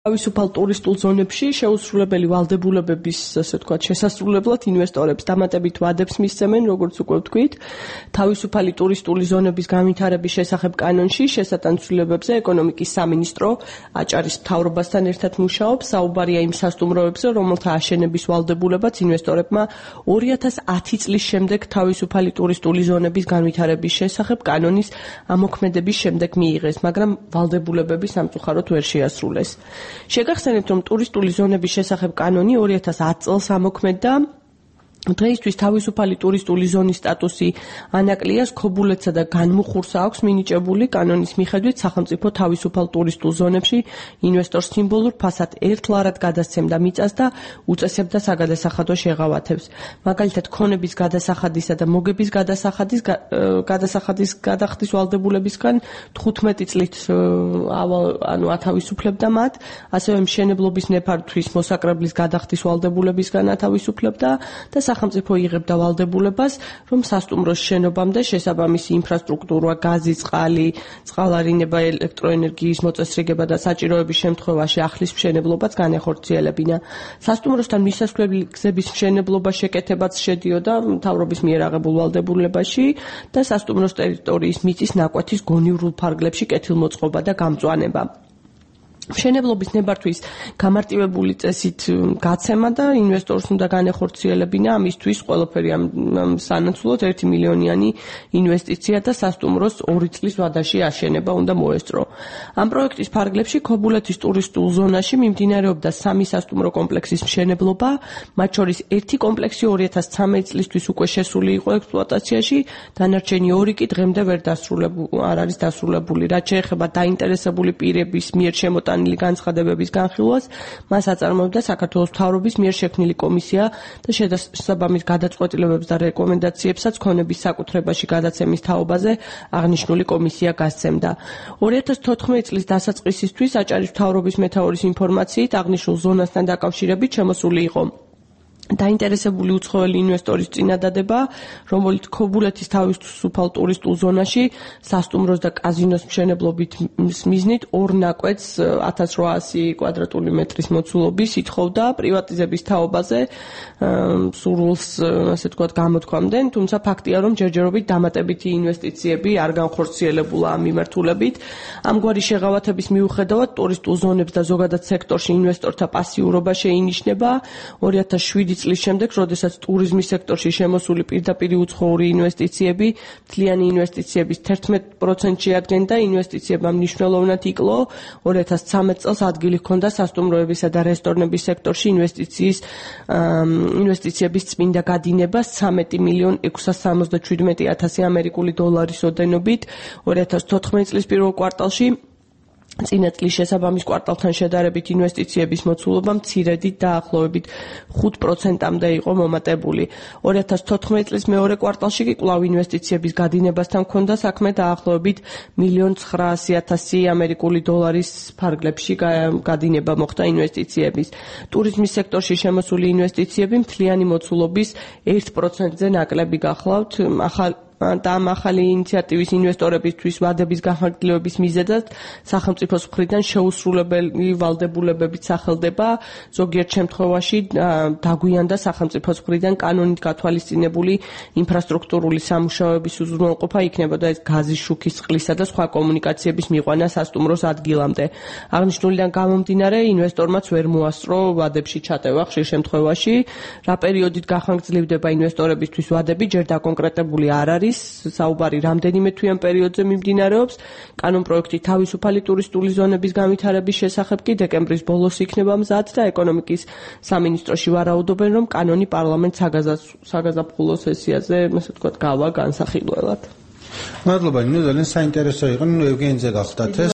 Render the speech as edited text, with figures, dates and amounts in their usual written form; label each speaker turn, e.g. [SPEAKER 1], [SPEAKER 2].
[SPEAKER 1] თავისუფალ ტურისტულ ზონებში შეუსრულებელი ვალდებულებების, ასე ვთქვათ, შესასრულებლად ინვესტორებს დამატებით ვადებს მისცემენ, როგორც უკვე ვთქვით, თავისუფალი ტურისტული ზონების განვითარების შესახებ კანონში შესატანცვლებებზე ეკონომიკის სამინისტრო აჭარის მთავრობასთან ერთად მუშაობს, საუბარია იმ სასტუმროებზე, რომელთა აშენების ვალდებულებაც ინვესტორებმა 2010 წლის შემდეგ თავისუფალი ტურისტული ზონების განვითარების შესახებ კანონის ამოქმედების შემდეგ მიიღეს, მაგრამ ვალდებულებები სამწუხაროდ ვერ შეასრულეს. შეგახსენებთ, რომ ტურისტული ზონების შესახებ კანონი 2010 წელს ამოქმედდა. დღეისთვის თავისუფალი ტურისტული ზონის სტატუსი ანაკლიას, ქობულეთსა და განმუხურს აქვს მინიჭებული. კანონის მიხედვით სახელმწიფო თავისუფალ ტურისტულ ზონებში ინვესტორს სიმბოლურ ფასად ერთლარად გადასცემდა მიწას და უწესებდა საგადასახადო შეღავათებს. მაგალითად, ქონების გადასახადისა და მოგების გადასახადის გადახდის ვალდებულებისგან 15 წლით ათავისუფლებდა მათ, ასევე მშენებლობის ნეფართვის მოსაკრებლის გადახდის ვალდებულებისგან ათავისუფლებდა და სახელმწიფო იღებდა ვალდებულებას, რომ სასტუმროს შენობამდე შესაბამისი ინფრასტრუქტურა, გაზი, წყალი, წყალარინება, ელექტროენერგიის მოწესრიგება და საჭიროების შემთხვევაში ახლის მშენებლობაც განეხორციელებინა. სასტუმროსთან მისასვლელი გზების მშენებლობა შეკეთებაც შედიოდა მთავრობის მიერ აღებულ ვალდებულებაში და სასტუმროს ტერიტორიის მიწის ნაკვეთის გონივრულ ფარგლებში კეთილმოწყობა და გამწვანება. მშენებლობის ნებართვის გამარტივებული წესით გაცემა და ინვესტორს უნდა განეხორციელებინა ამისთვის ყველაფერი ამ სანაცვლოდ 1 მილიონიანი ინვესტიცია და სასტუმროს 2 წლის ვადაში აშენება უნდა მოესწრო. ამ პროექტის ფარგლებში ქობულეთის ტურისტულ ზონაში მიმდინარეობდა 3 სასტუმრო კომპლექსის მშენებლობა, მათ შორის ერთი კომპლექსი 2013 წლისთვის უკვე შესული იყო ექსპლუატაციაში, დანარჩენი 2 კი დღემდე არ არის დასრულებული. რაც შეეხება დაინტერესებული პირების მიერ შემოტანილი განცხადებების განხილვას, მას აწარმოებდა საქართველოს მთავრობის მიერ შექმნილი კომისია და შესაბამის გადაწყვეტილებებს და რეკომენდაციებსაც ქონების საკუთრებაში გადაცემის თაობაზე აღნიშნული კომისია გასცემდა. 2014 წლის დასაწყისისთვის აჭარის მთავრობის მეთაურის ინფორმაციით აღნიშნულ ზონასთან დაკავშირებით შემოსული იყო დაინტერესებული უცხოელი ინვესტორის წინადადება, რომელიც ქობულეთის თავისუფალ ტურისტულ ზონაში სასტუმროს და კაზინოს მშენებლობით მიზნით 2 ნაკვეთს 1800 კვადრატული მეტრის მოცულობის ითხოვდა პრივატიზების თაობაზე სურვილს, ასე ვთქვათ, გამოთქვამდნენ, თუმცა ფაქტია, რომ ჯერჯერობით დამატებითი ინვესტიციები არ განხორციელებულა ამ მიმართულებით. ამგვარი შეღავათების მიუხედავად ტურისტულ ზონებს და ზოგადად სექტორში ინვესტორთა პასიურობა შეინიშნება. 2007 წლის შემდეგ, როდესაც ტურიზმის სექტორში შემოსული პირდაპირ უცხოური ინვესტიციები მთლიანი ინვესტიციების 11% შეადგენდა, ინვესტიციებმა მნიშვნელოვნად იკლო. 2013 წელს ადგილი ჰქონდა სასტუმროებისა და რესტორნების სექტორში ინვესტიციების წმინდა გადინება 13.677.000 ამერიკული დოლარის ოდენობით. 2014 წლის პირველ კვარტალში წინა წლის შესაბამის კვარტალთან შედარებით ინვესტიციების მოცულობა მცირედით დაახლოებით 5%-მდე იყო მომატებული. 2014 წლის მეორე კვარტალში კი კვლავ ინვესტიციების გადინებასთან ჰქონდა საქმე დაახლოებით 1.900.000 ამერიკული დოლარის ფარგლებში გადინება მოხდა ინვესტიციების. ტურიზმის სექტორში შემოსული ინვესტიციები მთლიანი მოცულობის 1%-ზე ნაკლები გახლავთ. და ამ ახალი ინიციატივის ინვესტორებისთვის ვადების განხორციელების მიზეზად სახელმწიფოს მხრიდან შეუსრულებელი ვალდებულებებით სახელდება. ზოგიერთ შემთხვევაში დაგვიანდა სახელმწიფოს მხრიდან კანონით გათვალისწინებული ინფრასტრუქტურული სამუშაოების უზრუნველყოფა, იქნებოდა ეს გაზის, შუქის, წყლისა და სხვა კომუნიკაციების მიყვანა სასტუმროს ადგილამდე. აღნიშნულიდან გამომდინარე, ინვესტორმაც ვერ მოასწრო ვადებში ჩატევა ხშირ შემთხვევაში. რა პერიოდით გახანგრძლივდება ინვესტორებისთვის ვადები, ჯერ დაკონკრეტებული არ არის. საუბარი რამდენიმე თვიან პერიოდზე მიმდინარეობს. კანონპროექტი თავისუფალი ტურისტული ზონების განვითარების შესახებ კი დეკემბრის ბოლოს იქნება მზად და ეკონომიკის სამინისტროში ვარაუდობენ, რომ კანონი პარლამენტ საგაზაფხულო სესიაზე, ასე ვთქვათ, გავა განსახილველად.
[SPEAKER 2] მადლობა, ძალიან საინტერესო იყო. ევგენიძე გახდათ ეს